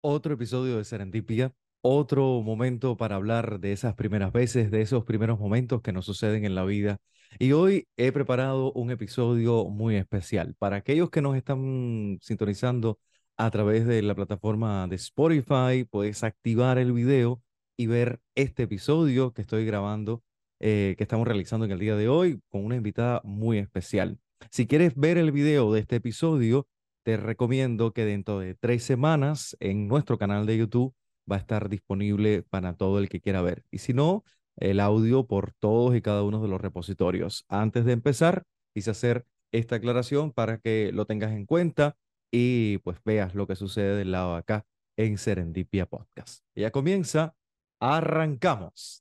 Otro episodio de Serendipia, otro momento para hablar de esas primeras veces, de esos primeros momentos que nos suceden en la vida. Y hoy he preparado un episodio muy especial. Para aquellos que nos están sintonizando a través de la plataforma de Spotify, puedes activar el video y ver este episodio que estoy grabando, que estamos realizando en el día de hoy con una invitada muy especial. Si quieres ver el video de este episodio, te recomiendo que dentro de 3 semanas en nuestro canal de YouTube va a estar disponible para todo el que quiera ver. Y si no, el audio por todos y cada uno de los repositorios. Antes de empezar, quise hacer esta aclaración para que lo tengas en cuenta y pues veas lo que sucede del lado de acá en Serendipia Podcast. Ya comienza, arrancamos.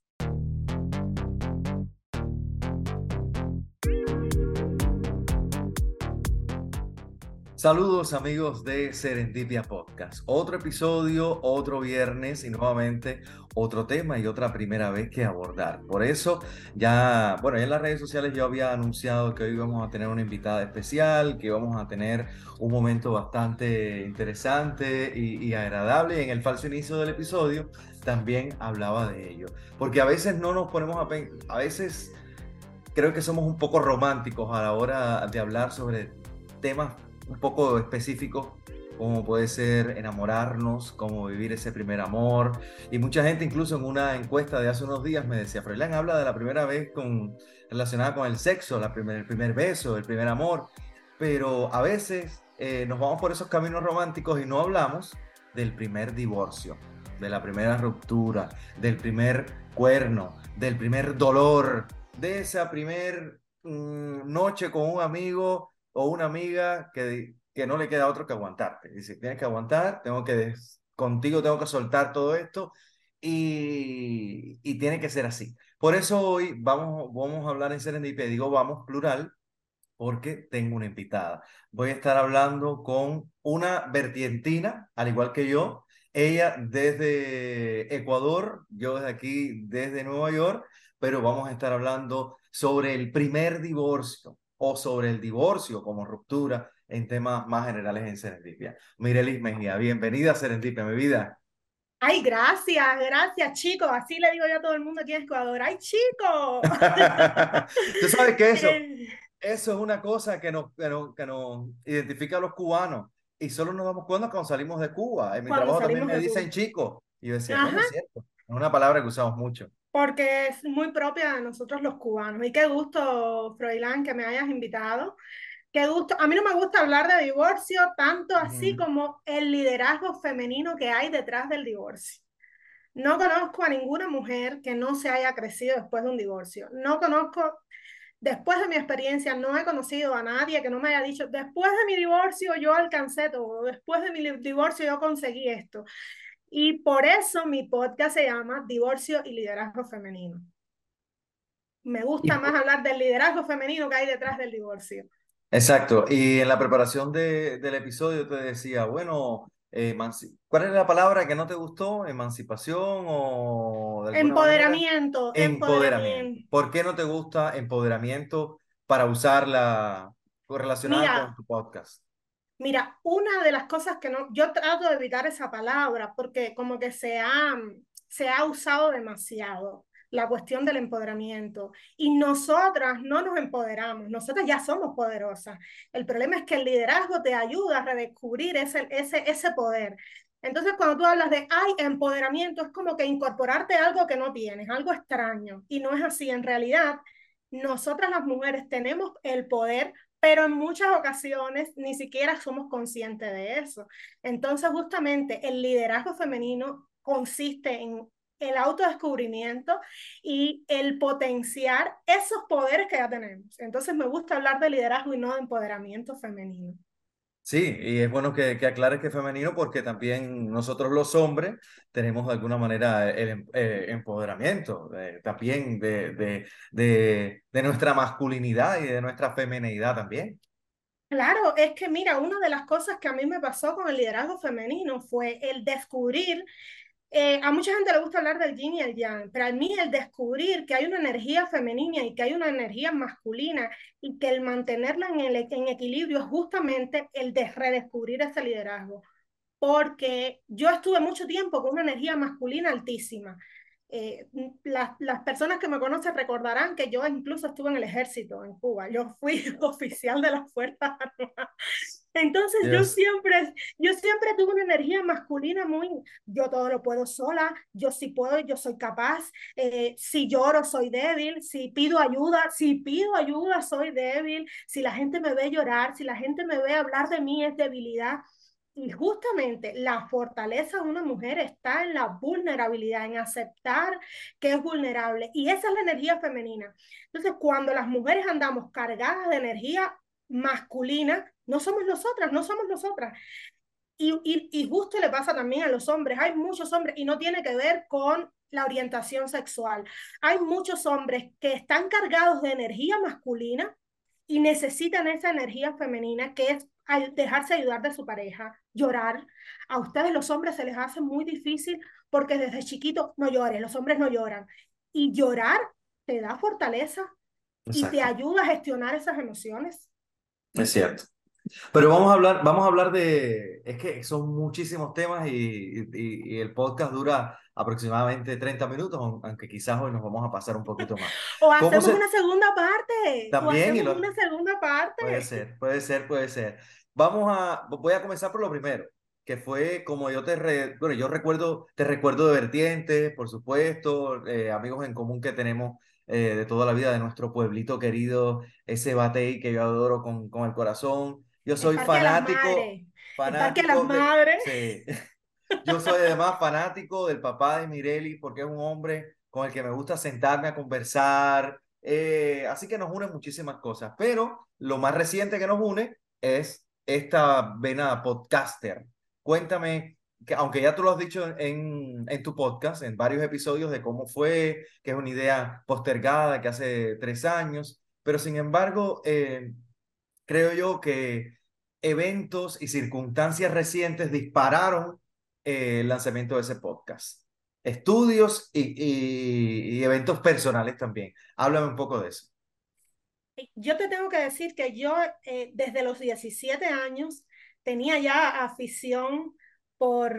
Saludos amigos de Serendipia Podcast. Otro episodio, otro viernes y nuevamente otro tema y otra primera vez que abordar. Por eso ya en las redes sociales yo había anunciado que hoy vamos a tener una invitada especial, que vamos a tener un momento bastante interesante y agradable. Y en el falso inicio del episodio también hablaba de ello. Porque a veces no nos ponemos a veces creo que somos un poco románticos a la hora de hablar sobre temas un poco específicos, como puede ser enamorarnos, cómo vivir ese primer amor. Y mucha gente, incluso en una encuesta de hace unos días, me decía, Froilán, habla de la primera vez relacionada con el sexo, el primer beso, el primer amor. Pero a veces nos vamos por esos caminos románticos y no hablamos del primer divorcio, de la primera ruptura, del primer cuerno, del primer dolor, de esa primer noche con un amigo o una amiga que no le queda otro que aguantarte. Dice, tienes que aguantar, contigo tengo que soltar todo esto y tiene que ser así. Por eso hoy vamos a hablar en Serendipia, digo vamos plural, porque tengo una invitada. Voy a estar hablando con una vertientina, al igual que yo. Ella desde Ecuador, yo desde aquí, desde Nueva York, pero vamos a estar hablando sobre el primer divorcio o sobre el divorcio como ruptura en temas más generales en Serendipia. Mirelis Mejía, bienvenida a Serendipia, mi vida. Ay, gracias, gracias, chicos. Así le digo yo a todo el mundo aquí en Ecuador. ¡Ay, chico! Tú sabes que eso, Eh, Eso es una cosa que nos identifica a los cubanos y solo nos damos cuenta cuando salimos de Cuba. En mi Cuando trabajo también salimos me de dicen Cuba. chico. Y yo decía, bueno, Ajá, es cierto, es una palabra que usamos mucho. porque es muy propia de nosotros los cubanos. Y qué gusto, Froilán, que me hayas invitado. Qué gusto. A mí no me gusta hablar de divorcio tanto así Ujú. como el liderazgo femenino que hay detrás del divorcio. No conozco a ninguna mujer que no se haya crecido después de un divorcio. No conozco. Después de mi experiencia, no he conocido a nadie que no me haya dicho, después de mi divorcio yo alcancé todo, después de mi divorcio yo conseguí esto. Y por eso mi podcast se llama Divorcio y Liderazgo Femenino. Me Y gusta más hablar del liderazgo femenino que hay detrás del divorcio. Exacto. Y en la preparación del episodio te decía, bueno, ¿cuál es la palabra que no te gustó? ¿Emancipación o de alguna manera? Empoderamiento, Empoderamiento. empoderamiento. ¿Por qué no te gusta empoderamiento para usarla relacionada con Mira, tu podcast? Mira, una de las cosas que no, yo trato de evitar esa palabra porque como que se ha usado demasiado la cuestión del empoderamiento y nosotras no nos empoderamos, nosotras ya somos poderosas. El problema es que el liderazgo te ayuda a redescubrir ese poder. Entonces, cuando tú hablas de, ay, empoderamiento, es como que incorporarte algo que no tienes, algo extraño, y no es así. En realidad, nosotras las mujeres tenemos el poder, pero en muchas ocasiones ni siquiera somos conscientes de eso. Entonces, justamente el liderazgo femenino consiste en el autodescubrimiento y el potenciar esos poderes que ya tenemos. Entonces, me gusta hablar de liderazgo y no de empoderamiento femenino. Sí, y es bueno que aclares que es femenino porque también nosotros los hombres tenemos de alguna manera empoderamiento también de nuestra masculinidad y de nuestra femineidad también. Claro, es que mira, una de las cosas que a mí me pasó con el liderazgo femenino fue el descubrir. A mucha gente le gusta hablar del yin y el yang, pero a mí el descubrir que hay una energía femenina y que hay una energía masculina y que el mantenerla en equilibrio es justamente el de redescubrir ese liderazgo. porque yo estuve mucho tiempo con una energía masculina altísima. Las personas que me conocen recordarán que yo incluso estuve en el ejército en Cuba. Yo fui oficial de las Fuerzas Armadas. Entonces Dios, yo siempre tuve una energía masculina muy, yo todo lo puedo sola, yo sí puedo, yo soy capaz, si lloro soy débil, si pido ayuda soy débil, si la gente me ve llorar, si la gente me ve hablar de mí es debilidad. Y justamente la fortaleza de una mujer está en la vulnerabilidad, en aceptar que es vulnerable. Y esa es la energía femenina. Entonces, cuando las mujeres andamos cargadas de energía masculina, no somos nosotras, no somos nosotras. Y justo le pasa también a los hombres. Hay muchos hombres, y no tiene que ver con la orientación sexual. Hay muchos hombres que están cargados de energía masculina y necesitan esa energía femenina que es dejarse ayudar de su pareja, llorar. A ustedes los hombres se les hace muy difícil porque desde chiquitos no llores, los hombres no lloran. Y llorar te da fortaleza y te exacto, ayuda a gestionar esas emociones. es cierto. Pero vamos a hablar de, es que son muchísimos temas y el podcast dura aproximadamente 30 minutos, aunque quizás hoy nos vamos a pasar un poquito más. O ¿Cómo hacemos se, una segunda parte, o también, hacemos una segunda puede parte. ser, puede ser, puede ser. Voy a comenzar por lo primero, que fue como bueno, te recuerdo de Vertientes, por supuesto, amigos en común que tenemos de toda la vida, de nuestro pueblito querido, ese batey que yo adoro con el corazón. Yo El soy Parque de las Madres, el Parque de las Madres. sí, yo soy además fanático del papá de Mireli porque es un hombre con el que me gusta sentarme a conversar. Así que nos unen muchísimas cosas. Pero lo más reciente que nos une es esta vena podcaster. Cuéntame, que aunque ya tú lo has dicho en tu podcast, en varios episodios de cómo fue, que es una idea postergada que hace 3 años, pero sin embargo, creo yo que eventos y circunstancias recientes dispararon el lanzamiento de ese podcast. Estudios y eventos personales también. Háblame un poco de eso. Yo te tengo que decir que yo desde los 17 años tenía ya afición por,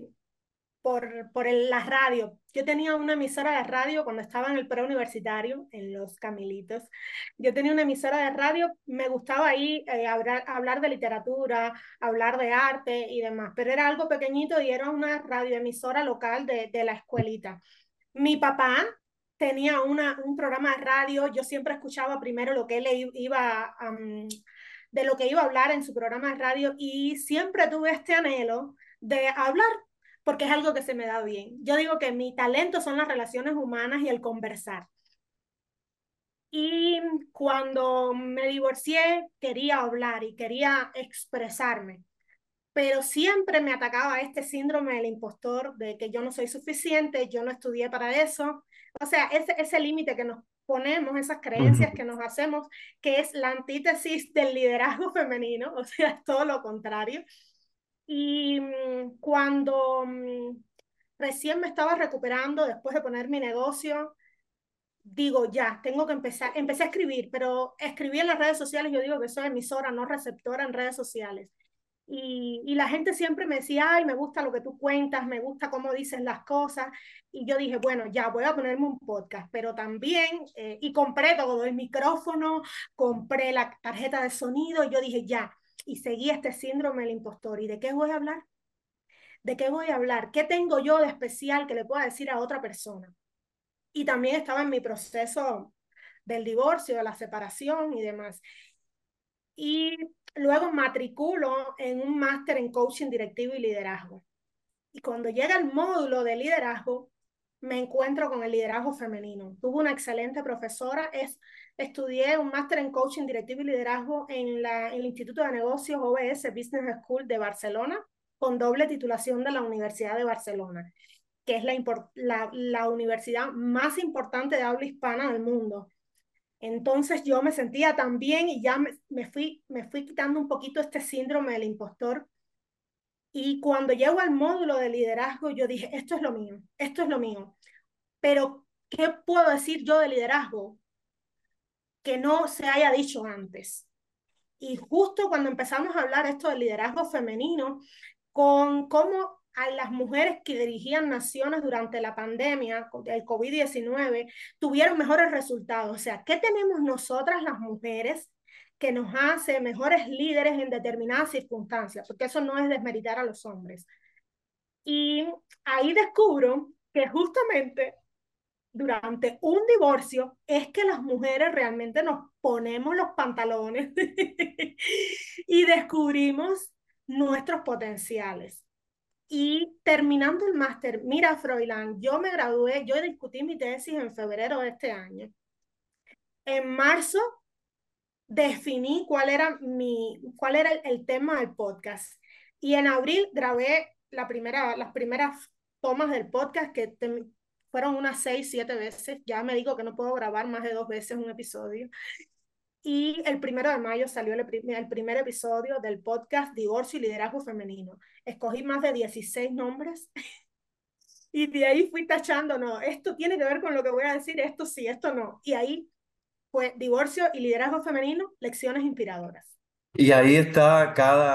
la radio. Yo tenía una emisora de radio cuando estaba en el preuniversitario, en Los Camilitos. Yo tenía una emisora de radio, me gustaba ahí hablar de literatura, hablar de arte y demás, pero era algo pequeñito y era una radioemisora local de la escuelita. Mi papá tenía un programa de radio, yo siempre escuchaba primero lo que él iba, de lo que iba a hablar en su programa de radio y siempre tuve este anhelo de hablar porque es algo que se me da bien. Yo digo que mi talento son las relaciones humanas y el conversar. Y cuando me divorcié, quería hablar y quería expresarme, pero siempre me atacaba este síndrome del impostor, de que yo no soy suficiente, yo no estudié para eso. O sea, ese límite que nos ponemos, esas creencias Ujú. que nos hacemos, que es la antítesis del liderazgo femenino, o sea, es todo lo contrario. Y cuando recién me estaba recuperando después de poner mi negocio, digo, ya, tengo que empezar, empecé a escribir, pero escribí en las redes sociales, yo digo que soy emisora, no receptora en redes sociales. Y la gente siempre me decía, ay, me gusta lo que tú cuentas, me gusta cómo dices las cosas. Y yo dije, bueno, ya voy a ponerme un podcast, pero también, y compré todo, el micrófono, compré la tarjeta de sonido, y yo dije, ya, y seguí este síndrome del impostor. ¿Y de qué voy a hablar? ¿De qué voy a hablar? ¿Qué tengo yo de especial que le pueda decir a otra persona? Y también estaba en mi proceso del divorcio, de la separación y demás. Y luego matriculo en un máster en coaching directivo y liderazgo. Y cuando llega el módulo de liderazgo, me encuentro con el liderazgo femenino. Tuve una excelente profesora, estudié un máster en coaching directivo y liderazgo en el Instituto de Negocios OBS Business School de Barcelona, con doble titulación de la Universidad de Barcelona, que es la universidad más importante de habla hispana del mundo. Entonces yo me sentía tan bien y ya me fui quitando un poquito este síndrome del impostor. Y cuando llego al módulo de liderazgo, yo dije, esto es lo mío, esto es lo mío. Pero, ¿qué puedo decir yo de liderazgo que no se haya dicho antes? Y justo cuando empezamos a hablar esto del liderazgo femenino, con cómo a las mujeres que dirigían naciones durante la pandemia del COVID-19 tuvieron mejores resultados. O sea, ¿qué tenemos nosotras las mujeres que nos hace mejores líderes en determinadas circunstancias? Porque eso no es desmeritar a los hombres. Y ahí descubro que justamente durante un divorcio es que las mujeres realmente nos ponemos los pantalones y descubrimos nuestros potenciales. Y terminando el máster, mira, Froilán, yo me gradué, yo discutí mi tesis en febrero de este año. En marzo definí cuál era el tema del podcast. Y en abril grabé las primeras tomas del podcast fueron unas 6, 7 veces. Ya me digo que no puedo grabar más de 2 veces un episodio. Y el 1 de mayo salió el primer episodio del podcast Divorcio y Liderazgo Femenino. Escogí más de 16 nombres y de ahí fui tachando, no, esto tiene que ver con lo que voy a decir, esto sí, esto no. Y ahí fue Divorcio y Liderazgo Femenino, lecciones inspiradoras. Y ahí está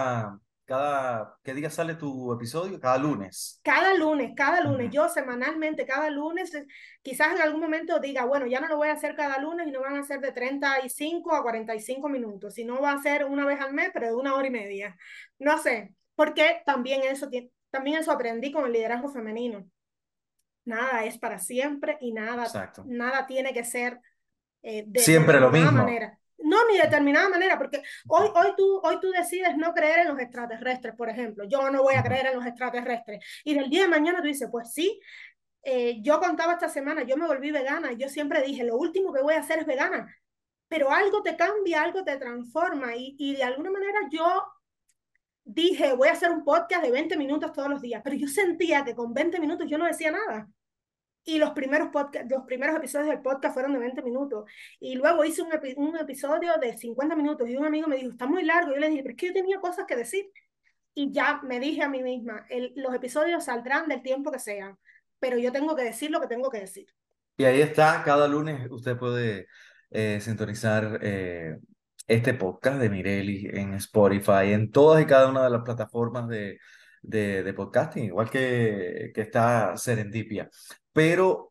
¿qué día sale tu episodio? Cada lunes. Cada lunes, Ujú. yo semanalmente, cada lunes, quizás en algún momento diga, bueno, ya no lo voy a hacer cada lunes y no van a ser de 35 a 45 minutos, sino va a ser una vez al mes, pero de 1 hora y media. No sé, porque también eso aprendí con el liderazgo femenino. Nada es para siempre y Exacto. nada tiene que ser de Siempre lo determinada mismo. manera. No, ni determinada manera, porque hoy tú decides no creer en los extraterrestres, por ejemplo. Yo no voy a Ujú. creer en los extraterrestres. Y del día de mañana tú dices, pues sí, yo contaba esta semana, yo me volví vegana. Yo siempre dije, lo último que voy a hacer es vegana. Pero algo te cambia, algo te transforma. Y de alguna manera yo dije, voy a hacer un podcast de 20 minutos todos los días. Pero yo sentía que con 20 minutos yo no decía nada. Y los primeros episodios del podcast fueron de 20 minutos. Y luego hice un episodio de 50 minutos y un amigo me dijo, está muy largo. Y yo le dije, pero es que yo tenía cosas que decir. Y ya me dije a mí misma, los episodios saldrán del tiempo que sean, pero yo tengo que decir lo que tengo que decir. Y ahí está, cada lunes usted puede sintonizar este podcast de Mireli en Spotify, en todas y cada una de las plataformas de podcasting, igual que está Serendipia. Pero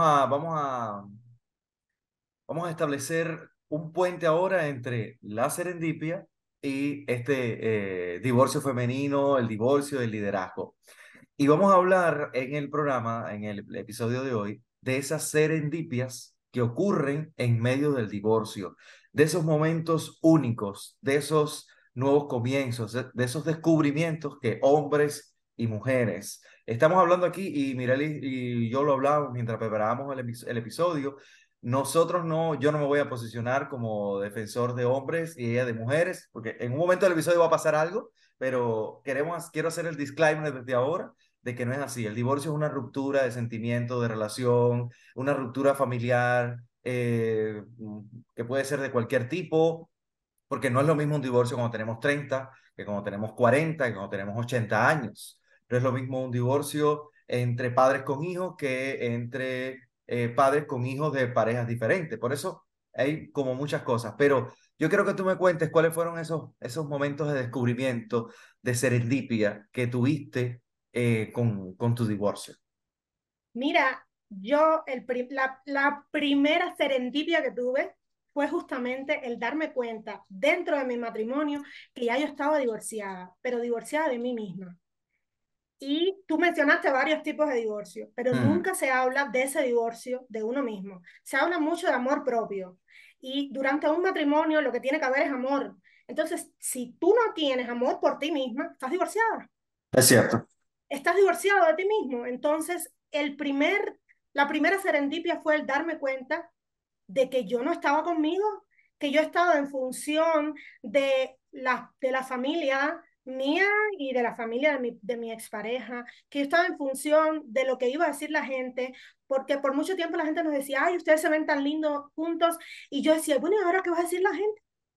vamos a establecer un puente ahora entre la serendipia y este divorcio femenino, el divorcio del liderazgo. Y vamos a hablar en el programa, en el episodio de hoy, de esas serendipias que ocurren en medio del divorcio, de esos momentos únicos, de esos nuevos comienzos, de esos descubrimientos que hombres y mujeres. Estamos hablando aquí, y Mireli y yo lo hablamos mientras preparábamos el episodio. Nosotros no, yo no me voy a posicionar como defensor de hombres y ella de mujeres, porque en un momento del episodio va a pasar algo, pero quiero hacer el disclaimer desde ahora de que no es así. El divorcio es una ruptura de sentimiento, de relación, una ruptura familiar, que puede ser de cualquier tipo, porque no es lo mismo un divorcio cuando tenemos 30 que cuando tenemos 40, que cuando tenemos 80 años. No es lo mismo un divorcio entre padres con hijos que entre padres con hijos de parejas diferentes. Por eso hay como muchas cosas. Pero yo quiero que tú me cuentes cuáles fueron esos momentos de descubrimiento, de serendipia que tuviste con tu divorcio. Mira, la primera serendipia que tuve fue justamente el darme cuenta dentro de mi matrimonio que ya yo estaba divorciada, pero divorciada de mí misma. Y tú mencionaste varios tipos de divorcio, pero Mm, nunca se habla de ese divorcio de uno mismo. Se habla mucho de amor propio. Y durante un matrimonio lo que tiene que haber es amor. Entonces, si tú no tienes amor por ti misma, estás divorciada. es cierto. Estás divorciado de ti mismo. Entonces, la primera serendipia fue el darme cuenta de que yo no estaba conmigo, que yo estaba en función de la familia mía y de la familia de mi expareja, que yo estaba en función de lo que iba a decir la gente, porque por mucho tiempo la gente nos decía, ay, ustedes se ven tan lindos juntos, y yo decía, bueno, ¿y ahora qué va a decir la gente?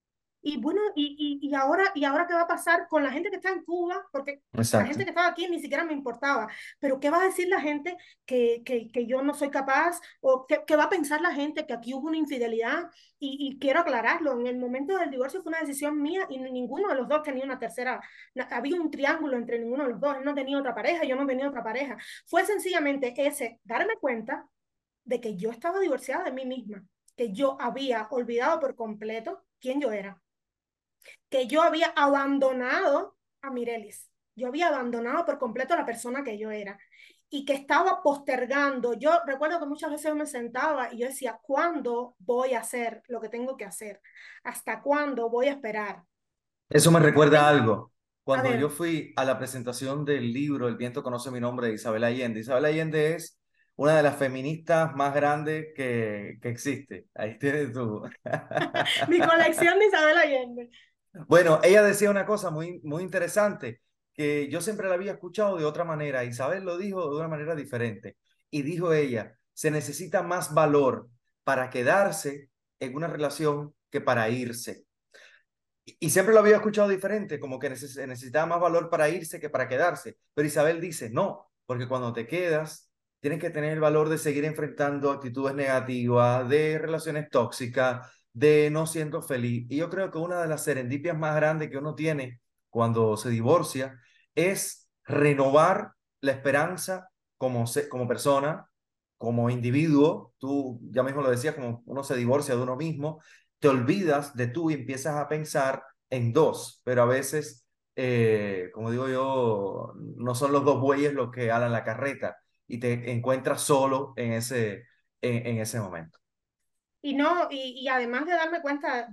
Y bueno, y ahora qué va a pasar con la gente que está en Cuba, porque la gente Exacto. que estaba aquí ni siquiera me importaba, pero ¿qué va a decir la gente que yo no soy capaz? ¿O qué va a pensar la gente que aquí hubo una infidelidad? Y quiero aclararlo, en el momento del divorcio fue una decisión mía y ninguno de los dos tenía una tercera, había un triángulo entre ninguno de los dos, él no tenía otra pareja, yo no tenía otra pareja. Fue sencillamente ese, darme cuenta de que yo estaba divorciada de mí misma, que yo había olvidado por completo quién yo era, que yo había abandonado a Mirelis, yo había abandonado por completo a la persona que yo era y que estaba postergando. Yo recuerdo que muchas veces yo me sentaba y yo decía, ¿cuándo voy a hacer lo que tengo que hacer? ¿Hasta cuándo voy a esperar? Eso me Y recuerda a tengo, algo. a Cuando yo ver, fui a la presentación del libro El viento conoce mi nombre de Isabel Allende. Isabel Allende es una de las feministas más grandes que existe. Ahí tienes tú. mi colección de Isabel Allende. Bueno, ella decía una cosa muy interesante, que yo siempre la había escuchado de otra manera. Isabel lo dijo de una manera diferente. Y dijo ella, se necesita más valor para quedarse en una relación que para irse. Y siempre lo había escuchado diferente, como que necesitaba más valor para irse que para quedarse. Pero Isabel dice, no, porque cuando te quedas, tienes que tener el valor de seguir enfrentando actitudes negativas, de relaciones tóxicas, de no siendo feliz. Y yo creo que una de las serendipias más grandes que uno tiene cuando se divorcia es renovar la esperanza como persona, como individuo. Tú ya mismo lo decías, como uno se divorcia de uno mismo, te olvidas de tú y empiezas a pensar en dos, pero a veces, como digo yo, no son los dos bueyes los que alan la carreta y te encuentras solo en ese momento. Y no, y además de darme cuenta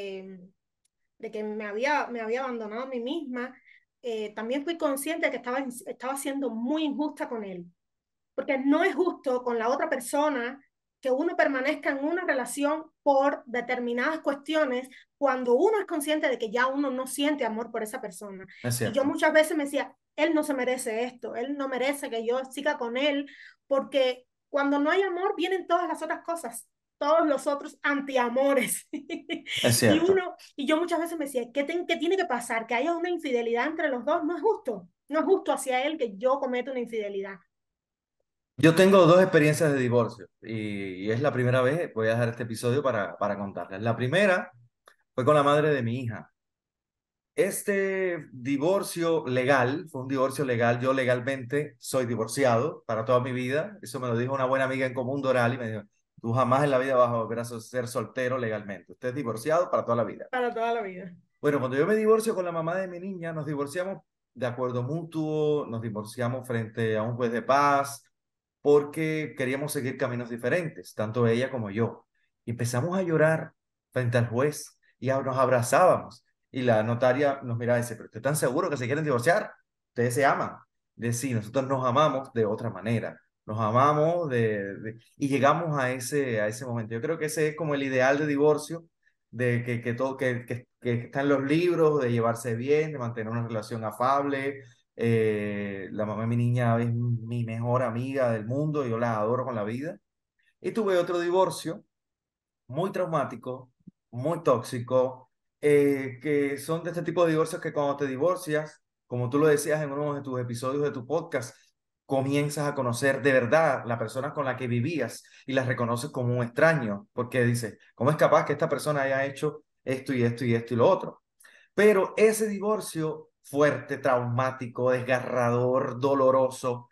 de que me había abandonado a mí misma, también fui consciente de que estaba siendo muy injusta con él, porque no es justo con la otra persona que uno permanezca en una relación por determinadas cuestiones cuando uno es consciente de que ya uno no siente amor por esa persona. Es Y yo cierto. muchas veces me decía, él no se merece esto, él no merece que yo siga con él, porque cuando no hay amor vienen todas las otras cosas, todos los otros antiamores. Es cierto. Y yo muchas veces me decía, ¿qué tiene que pasar? Que haya una infidelidad entre los dos, no es justo, no es justo hacia él que yo cometa una infidelidad. Yo tengo dos experiencias de divorcio y es la primera vez, voy a dejar este episodio para contarles. La primera fue con la madre de mi hija. Este divorcio legal, fue un divorcio legal, yo legalmente soy divorciado para toda mi vida, eso me lo dijo una buena amiga en común, Doral, y me dijo, tú jamás en la vida vas a volver a ser soltero legalmente, usted es divorciado para toda la vida. Para toda la vida. Bueno, cuando yo me divorcio con la mamá de mi niña, nos divorciamos de acuerdo mutuo, nos divorciamos frente a un juez de paz, porque queríamos seguir caminos diferentes, tanto ella como yo. Y empezamos a llorar frente al juez y nos abrazábamos. Y la notaria nos miraba y dice, ¿pero usted están seguro que se quieren divorciar? Ustedes se aman. De sí, nosotros nos amamos de otra manera. Nos amamos y llegamos a ese momento. Yo creo que ese es como el ideal de divorcio, de todo, que está en los libros, de llevarse bien, de mantener una relación afable. La mamá de mi niña es mi mejor amiga del mundo, yo la adoro con la vida. Y tuve otro divorcio muy traumático, muy tóxico, que son de este tipo de divorcios que cuando te divorcias, como tú lo decías en uno de tus episodios de tu podcast, comienzas a conocer de verdad la persona con la que vivías y las reconoces como un extraño, porque dices, ¿cómo es capaz que esta persona haya hecho esto y esto y esto y lo otro? Pero ese divorcio fuerte, traumático, desgarrador, doloroso,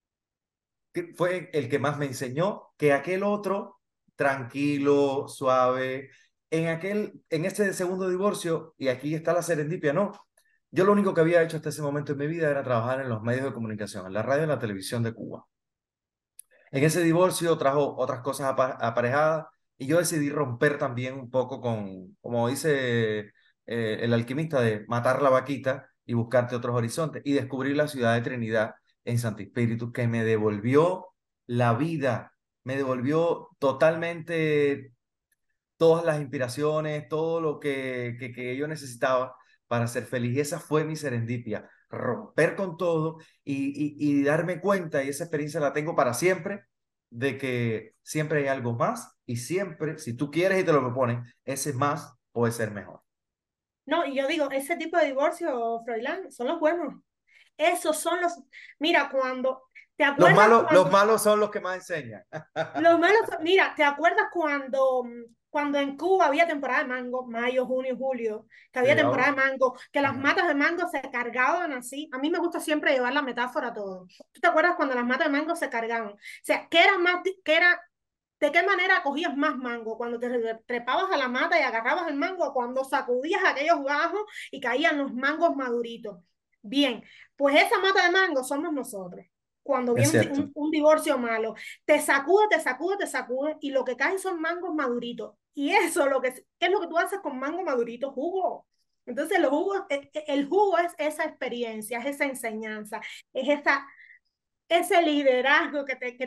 que fue el que más me enseñó que aquel otro, tranquilo, suave, en ese segundo divorcio, y aquí está la serendipia, no. Yo lo único que había hecho hasta ese momento en mi vida era trabajar en los medios de comunicación, en la radio y la televisión de Cuba. En ese divorcio trajo otras cosas aparejadas y yo decidí romper también un poco con, como dice el alquimista, de matar la vaquita y buscarte otros horizontes y descubrir la ciudad de Trinidad en Santo Espíritu que me devolvió la vida, me devolvió totalmente todas las inspiraciones, todo lo que yo necesitaba para ser feliz. Y esa fue mi serendipia, romper con todo y darme cuenta, y esa experiencia la tengo para siempre, de que siempre hay algo más y siempre, si tú quieres y te lo propones, ese más puede ser mejor. No, y yo digo, ese tipo de divorcio, Froilán, son los buenos. Esos son los, mira, cuando, ¿te acuerdas Los cuando, malos son los que más enseñan. los malos, mira, ¿te acuerdas cuando en Cuba había temporada de mango, mayo, junio, julio, que había Sí, temporada de ahora. mango, que las Ajá. matas de mango se cargaban así? A mí me gusta siempre llevar la metáfora a todo. ¿Tú te acuerdas cuando las matas de mango se cargaban? O sea, ¿qué era más, qué era, de qué manera cogías más mango? Cuando te trepabas a la mata y agarrabas el mango, o cuando sacudías aquellos gajos y caían los mangos maduritos. Bien, pues esa mata de mango somos nosotros. Cuando Es viene cierto. un divorcio malo, te sacude, te sacude, te sacude y lo que caen son mangos maduritos. Y eso, ¿qué es lo que tú haces con mango madurito? Jugo. Entonces, el jugo es esa experiencia, es esa enseñanza, es ese liderazgo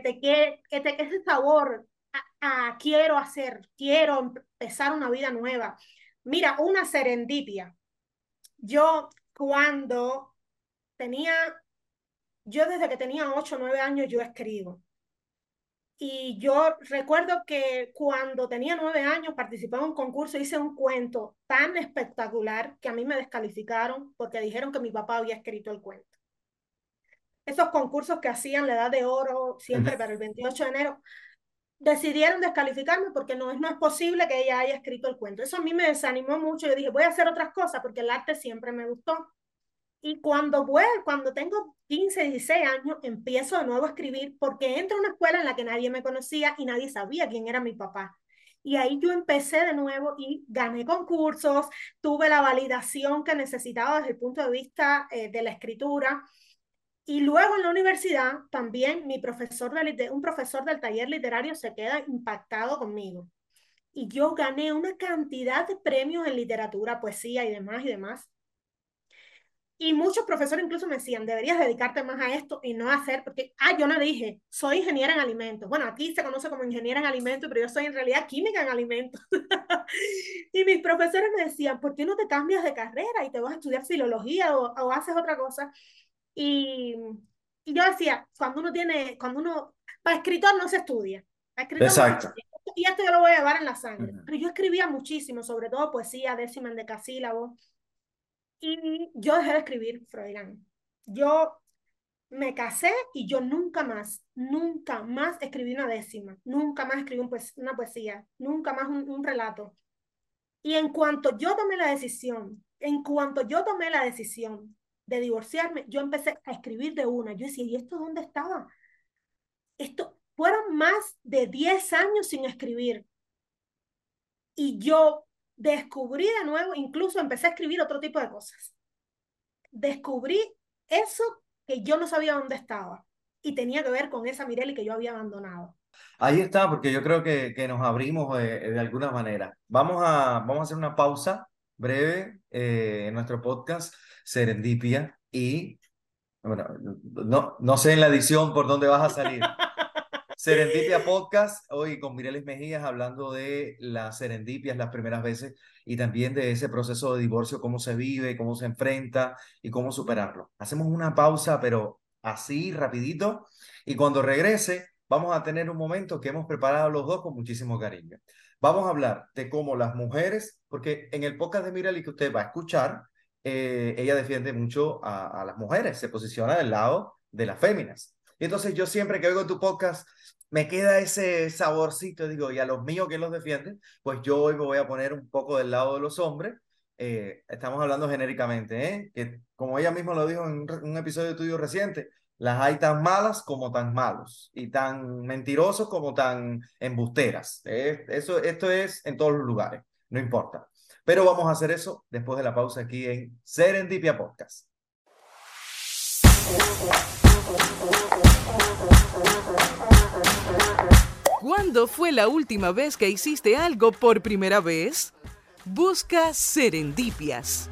ese sabor quiero hacer, quiero empezar una vida nueva. Mira, una serendipia. Yo cuando tenía, yo desde que tenía 8 o 9 años yo escribo. Y yo recuerdo que cuando tenía 9 años participé en un concurso, hice un cuento tan espectacular que a mí me descalificaron porque dijeron que mi papá había escrito el cuento. Esos concursos que hacían la edad de oro siempre para el 28 de enero, decidieron descalificarme porque no es posible que ella haya escrito el cuento. Eso a mí me desanimó mucho. Yo dije, voy a hacer otras cosas porque el arte siempre me gustó. Y cuando tengo 15 16 años, empiezo de nuevo a escribir porque entro a una escuela en la que nadie me conocía y nadie sabía quién era mi papá. Y ahí yo empecé de nuevo y gané concursos, tuve la validación que necesitaba desde el punto de vista de la escritura. Y luego en la universidad también un profesor del taller literario se queda impactado conmigo. Y yo gané una cantidad de premios en literatura, poesía y demás y demás. Y muchos profesores incluso me decían, deberías dedicarte más a esto y no hacer, porque, yo no dije, soy ingeniera en alimentos. Bueno, aquí se conoce como ingeniera en alimentos, pero yo soy en realidad química en alimentos. Y mis profesores me decían, ¿por qué no te cambias de carrera y te vas a estudiar filología o haces otra cosa? Y, y yo decía, para escritor no se estudia, para escritor no se Exacto. estudia. Y esto yo lo voy a llevar en la sangre. Ujú. Pero yo escribía muchísimo, sobre todo poesía, décima en decasílabos. Y yo dejé de escribir, Froilán. Yo me casé y yo nunca más escribí una décima, nunca más escribí una poesía, nunca más un relato. Y en cuanto yo tomé la decisión de divorciarme, yo empecé a escribir de una. Yo decía, ¿y esto dónde estaba? Esto fueron más de 10 años sin escribir. Y yo descubrí de nuevo, incluso empecé a escribir otro tipo de cosas. Descubrí eso que yo no sabía dónde estaba y tenía que ver con esa Mireli que yo había abandonado. Ahí está, porque yo creo que nos abrimos de alguna manera. Vamos a hacer una pausa breve en nuestro podcast Serendipia y, bueno, no sé en la edición por dónde vas a salir. Serendipia Podcast, hoy con Mireles Mejías hablando de las serendipias, las primeras veces y también de ese proceso de divorcio, cómo se vive, cómo se enfrenta y cómo superarlo. Hacemos una pausa, pero así, rapidito, y cuando regrese vamos a tener un momento que hemos preparado los dos con muchísimo cariño. Vamos a hablar de cómo las mujeres, porque en el podcast de Mireles que usted va a escuchar, ella defiende mucho a las mujeres, se posiciona del lado de las féminas. Y entonces yo siempre que oigo tu podcast, me queda ese saborcito, digo, y a los míos que los defienden, pues yo hoy me voy a poner un poco del lado de los hombres. Estamos hablando genéricamente, ¿eh? Que como ella misma lo dijo en un episodio tuyo reciente, las hay tan malas como tan malos, y tan mentirosos como tan embusteras. Esto es en todos los lugares, no importa. Pero vamos a hacer eso después de la pausa aquí en Serendipia Podcast. ¿Cuándo fue la última vez que hiciste algo por primera vez? Busca Serendipias.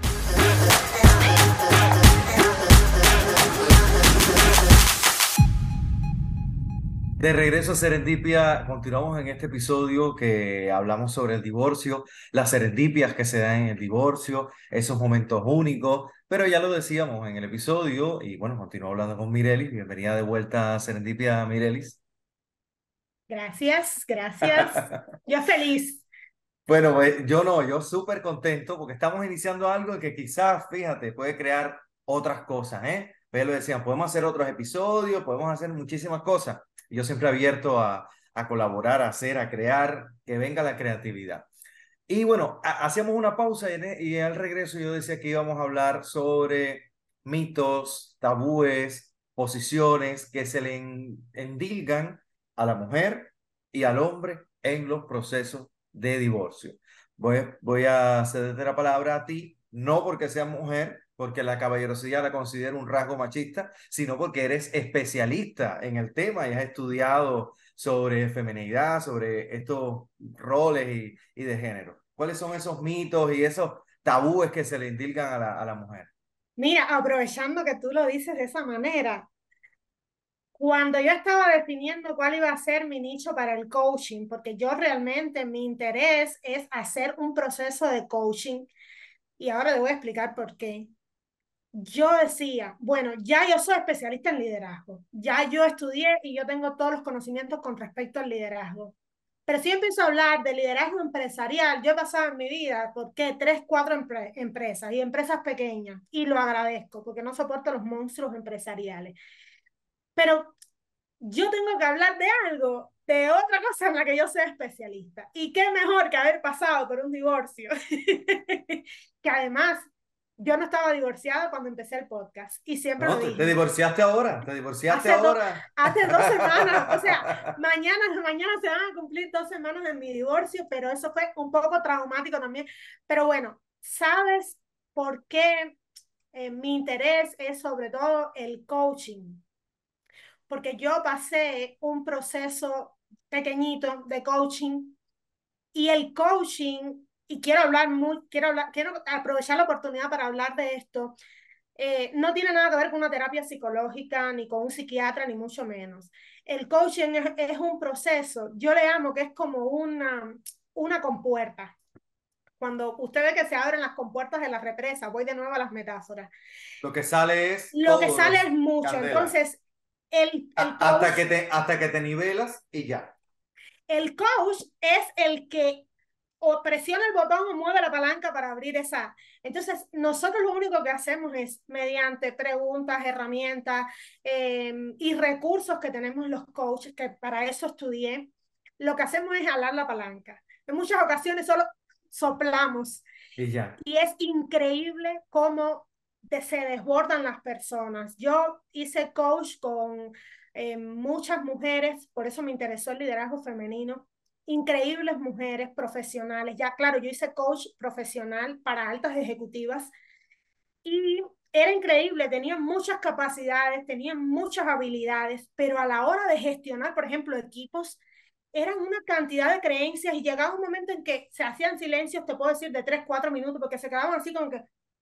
De regreso a Serendipia, continuamos en este episodio que hablamos sobre el divorcio, las serendipias que se dan en el divorcio, esos momentos únicos, pero ya lo decíamos en el episodio y bueno, continúo hablando con Mirelis. Bienvenida de vuelta a Serendipia, Mirelis. Gracias, gracias. Yo feliz. Bueno, pues yo no, yo súper contento porque estamos iniciando algo que quizás, fíjate, puede crear otras cosas, ¿eh? Pero lo decían, podemos hacer otros episodios, podemos hacer muchísimas cosas. Y yo siempre abierto a colaborar, a hacer, a crear, que venga la creatividad. Y bueno, hacíamos una pausa y al regreso yo decía que íbamos a hablar sobre mitos, tabúes, posiciones que se le endilgan a la mujer y al hombre en los procesos de divorcio. Voy a cederte la palabra a ti, no porque seas mujer, porque la caballerosidad la considero un rasgo machista, sino porque eres especialista en el tema y has estudiado sobre feminidad, sobre estos roles y de género. ¿Cuáles son esos mitos y esos tabúes que se le indilgan a la mujer? Mira, aprovechando que tú lo dices de esa manera, cuando yo estaba definiendo cuál iba a ser mi nicho para el coaching, porque yo realmente mi interés es hacer un proceso de coaching y ahora le voy a explicar por qué. Yo decía, bueno, ya yo soy especialista en liderazgo, ya yo estudié y yo tengo todos los conocimientos con respecto al liderazgo. Pero si yo empiezo a hablar de liderazgo empresarial, yo he pasado en mi vida, ¿por qué? Tres, cuatro empresas y empresas pequeñas. Y lo agradezco porque no soporto los monstruos empresariales. Pero yo tengo que hablar de algo, de otra cosa en la que yo sea especialista. Y qué mejor que haber pasado por un divorcio. Que además, yo no estaba divorciada cuando empecé el podcast y siempre No, lo te dije. divorciaste ahora, te divorciaste Hace, do, ahora. hace 2 semanas, o sea, mañana se van a cumplir 2 semanas de mi divorcio, pero eso fue un poco traumático también. Pero bueno, ¿sabes por qué mi interés es sobre todo el coaching? Porque yo pasé un proceso pequeñito de coaching y el coaching, y quiero aprovechar la oportunidad para hablar de esto, no tiene nada que ver con una terapia psicológica, ni con un psiquiatra, ni mucho menos. El coaching es un proceso, yo le amo que es como una compuerta. Cuando usted ve que se abren las compuertas de la represa, voy de nuevo a las metáforas. Lo que sale es Lo que todo, sale es los mucho. candela. Entonces, el coach Hasta que te nivelas y ya. El coach es el que o presiona el botón o mueve la palanca para abrir esa. Entonces, nosotros lo único que hacemos es, mediante preguntas, herramientas y recursos que tenemos los coaches, que para eso estudié, lo que hacemos es jalar la palanca. En muchas ocasiones solo soplamos Y ya. y es increíble cómo se desbordan las personas. Yo hice coach con muchas mujeres, por eso me interesó el liderazgo femenino, increíbles mujeres profesionales. Ya, claro, yo hice coach profesional para altas ejecutivas y era increíble, tenían muchas capacidades, tenían muchas habilidades, pero a la hora de gestionar, por ejemplo, equipos, eran una cantidad de creencias y llegaba un momento en que se hacían silencios, te puedo decir, de 3, 4 minutos, porque se quedaban así como que,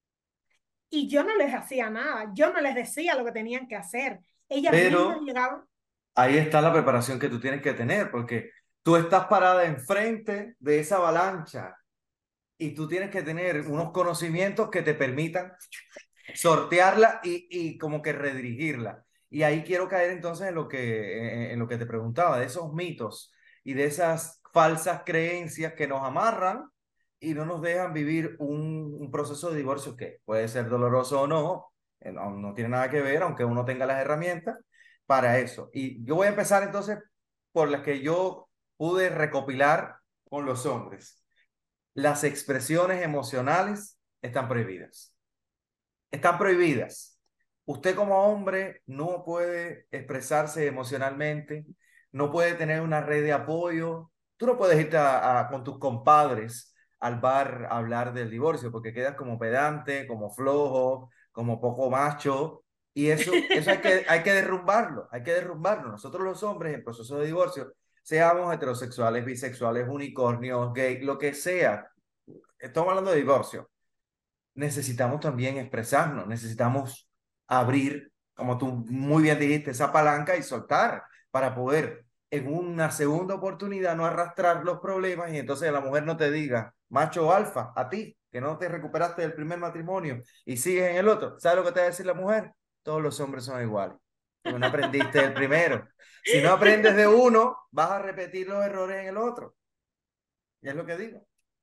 y yo no les hacía nada, yo no les decía lo que tenían que hacer. Ellas mismas Pero llegaban. ahí está la preparación que tú tienes que tener, porque tú estás parada enfrente de esa avalancha y tú tienes que tener unos conocimientos que te permitan sortearla y como que redirigirla. Y ahí quiero caer entonces en lo que te preguntaba, de esos mitos y de esas falsas creencias que nos amarran y no nos dejan vivir un proceso de divorcio que puede ser doloroso o no, no tiene nada que ver, aunque uno tenga las herramientas para eso. Y yo voy a empezar entonces por las que yo pude recopilar con los hombres. Las expresiones emocionales están prohibidas. Están prohibidas. Usted como hombre no puede expresarse emocionalmente, no puede tener una red de apoyo. Tú no puedes irte con tus compadres al bar a hablar del divorcio porque quedas como pedante, como flojo, como poco macho. Y eso hay que derrumbarlo, hay que derrumbarlo. Nosotros los hombres en proceso de divorcio, seamos heterosexuales, bisexuales, unicornios, gay, lo que sea, estamos hablando de divorcio, necesitamos también expresarnos, necesitamos abrir, como tú muy bien dijiste, esa palanca y soltar para poder en una segunda oportunidad no arrastrar los problemas y entonces la mujer no te diga, macho alfa, a ti, que no te recuperaste del primer matrimonio y sigues en el otro. ¿Sabes lo que te va a decir la mujer? Todos los hombres son iguales, porque no aprendiste del primero. Si no aprendes de uno, vas a repetir los errores en el otro. Y es lo que digo.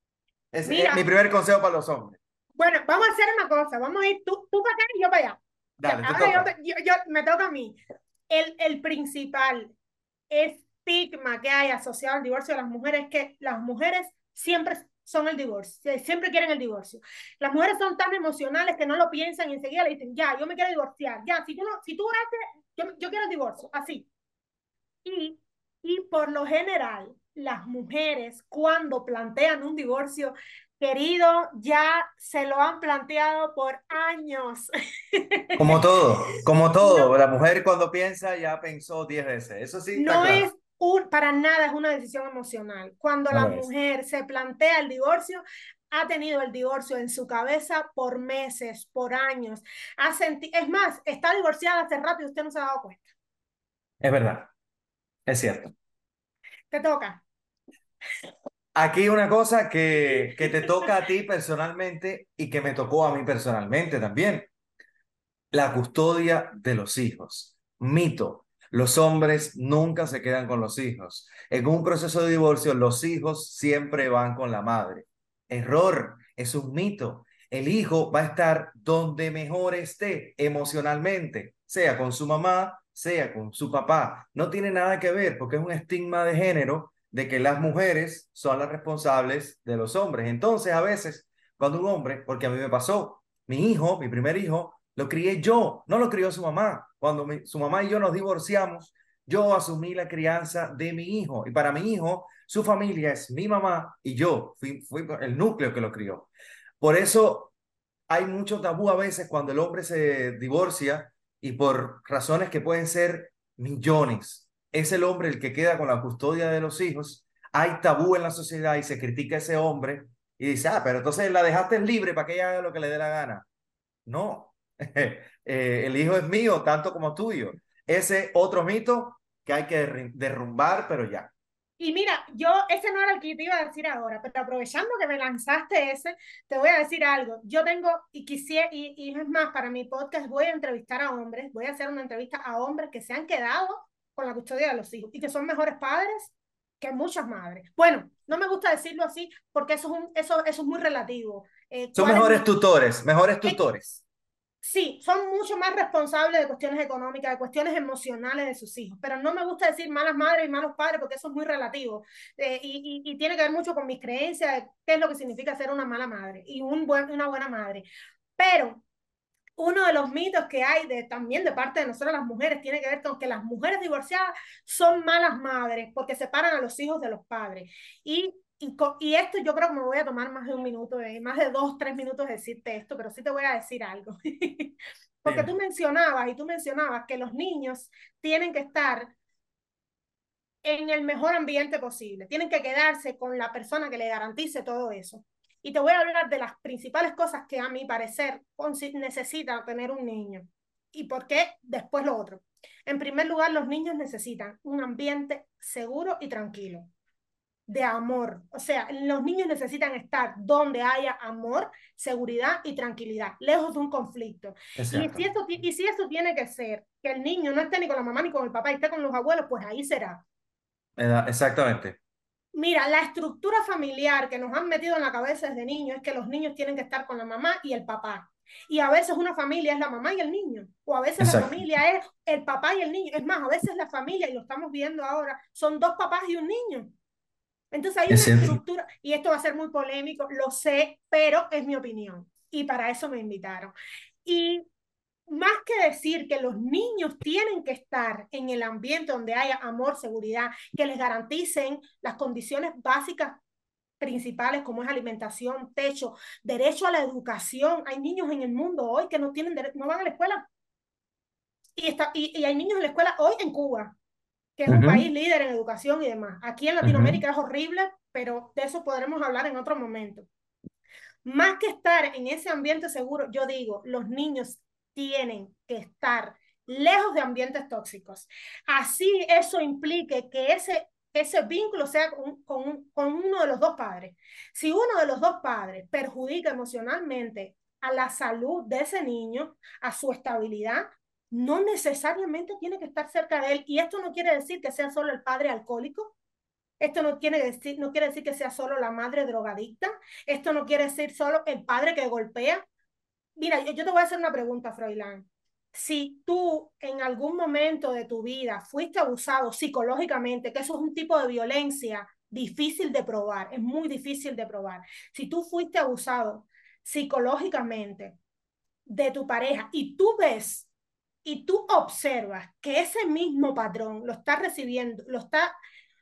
Es mi Mira, primer consejo para los hombres. bueno, vamos a hacer una cosa, vamos a ir tú para acá y yo para allá. Dale, te Ahora toca. me toca a mí. El principal estigma que hay asociado al divorcio de las mujeres es que las mujeres siempre son el divorcio, siempre quieren el divorcio. Las mujeres son tan emocionales que no lo piensan y enseguida le dicen, ya, yo me quiero divorciar, ya, si tú haces, yo quiero el divorcio, así. Y, y por lo general, las mujeres cuando plantean un divorcio, querido, ya se lo han planteado por años. Como No, todo, la mujer cuando piensa ya pensó 10 veces. Eso sí está no claro. es para nada es una decisión emocional. Cuando No la lo es. mujer se plantea el divorcio, ha tenido el divorcio en su cabeza por meses, por años. Es más, está divorciada hace rato y usted no se ha dado cuenta. Es verdad, es cierto. Te toca. Aquí una cosa que te toca a ti personalmente y que me tocó a mí personalmente también. La custodia de los hijos. Mito. Los hombres nunca se quedan con los hijos. En un proceso de divorcio, los hijos siempre van con la madre. Error. Es un mito. El hijo va a estar donde mejor esté emocionalmente, sea con su mamá, sea con su papá. No tiene nada que ver porque es un estigma de género de que las mujeres son las responsables de los hombres. Entonces, a veces, cuando un hombre, porque a mí me pasó, mi hijo, mi primer hijo, lo crié yo, no lo crió su mamá. Cuando su mamá y yo nos divorciamos, yo asumí la crianza de mi hijo. Y para mi hijo, su familia es mi mamá y yo. Fui el núcleo que lo crió. Por eso hay mucho tabú a veces cuando el hombre se divorcia y por razones que pueden ser millones. Es el hombre el que queda con la custodia de los hijos. Hay tabú en la sociedad y se critica a ese hombre y dice, ah, pero entonces la dejaste libre para que ella haga lo que le dé la gana. No, el hijo es mío tanto como tuyo. Ese otro mito que hay que derrumbar, pero ya. Y mira, ese no era el que te iba a decir ahora, pero aprovechando que me lanzaste ese, te voy a decir algo. Yo tengo, y quisiera, y es más, para mi podcast voy a entrevistar a hombres, voy a hacer una entrevista a hombres que se han quedado con la custodia de los hijos y que son mejores padres que muchas madres. Bueno, no me gusta decirlo así porque eso es muy relativo. Son ¿Cuál es mejores mi, tutores, mejores eh, tutores. Sí, son mucho más responsables de cuestiones económicas, de cuestiones emocionales de sus hijos, pero no me gusta decir malas madres y malos padres porque eso es muy relativo y tiene que ver mucho con mis creencias de qué es lo que significa ser una mala madre y una buena madre. Pero uno de los mitos que hay también de parte de nosotros las mujeres tiene que ver con que las mujeres divorciadas son malas madres porque separan a los hijos de los padres. Y esto yo creo que me voy a tomar más de un minuto, más de 2, 3 minutos de decirte esto, pero sí te voy a decir algo. Porque Dime. tú mencionabas que los niños tienen que estar en el mejor ambiente posible, tienen que quedarse con la persona que le garantice todo eso. Y te voy a hablar de las principales cosas que a mi parecer necesita tener un niño. ¿Y por qué después lo otro? En primer lugar, los niños necesitan un ambiente seguro y tranquilo, de amor. O sea, los niños necesitan estar donde haya amor, seguridad y tranquilidad, lejos de un conflicto. Exacto. Y si eso tiene que ser que el niño no esté ni con la mamá ni con el papá y esté con los abuelos, pues ahí será. Exactamente. Mira, la estructura familiar que nos han metido en la cabeza desde niños es que los niños tienen que estar con la mamá y el papá. Y a veces una familia es la mamá y el niño, o a veces la Exacto. familia es el papá y el niño. Es más, a veces la familia, y lo estamos viendo ahora, son dos papás y un niño. Entonces hay Es una cierto. estructura, y esto va a ser muy polémico, lo sé, pero es mi opinión. Y para eso me invitaron. Y más que decir que los niños tienen que estar en el ambiente donde haya amor, seguridad, que les garanticen las condiciones básicas principales como es alimentación, techo, derecho a la educación. Hay niños en el mundo hoy que no tienen no van a la escuela y hay niños en la escuela hoy en Cuba, que es un país Ujú, líder en educación y demás. Aquí en ujú. Latinoamérica es horrible, pero de eso podremos hablar en otro momento. Más que estar en ese ambiente seguro, yo digo, los niños tienen que estar lejos de ambientes tóxicos. Así eso implique que ese vínculo sea con uno de los dos padres. Si uno de los dos padres perjudica emocionalmente a la salud de ese niño, a su estabilidad, no necesariamente tiene que estar cerca de él. Y esto no quiere decir que sea solo el padre alcohólico, Esto no quiere decir que sea solo la madre drogadicta. Esto no quiere decir solo el padre que golpea. Mira, yo te voy a hacer una pregunta, Froilán. Si tú en algún momento de tu vida fuiste abusado psicológicamente, que eso es un tipo de violencia difícil de probar, es muy difícil de probar. Si tú fuiste abusado psicológicamente de tu pareja y tú ves y tú observas que ese mismo patrón lo está recibiendo, lo está